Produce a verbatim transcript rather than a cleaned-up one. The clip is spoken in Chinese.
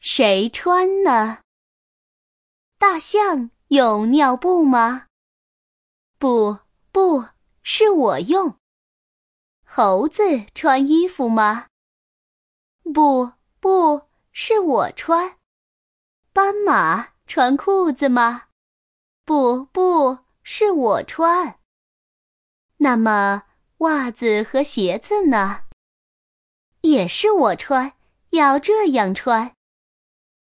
谁穿呢？大象有尿布吗？不，不，是我用。猴子穿衣服吗？不，不，是我穿。斑马穿裤子吗？不，不，是我穿。那么袜子和鞋子呢？也是我穿，要这样穿。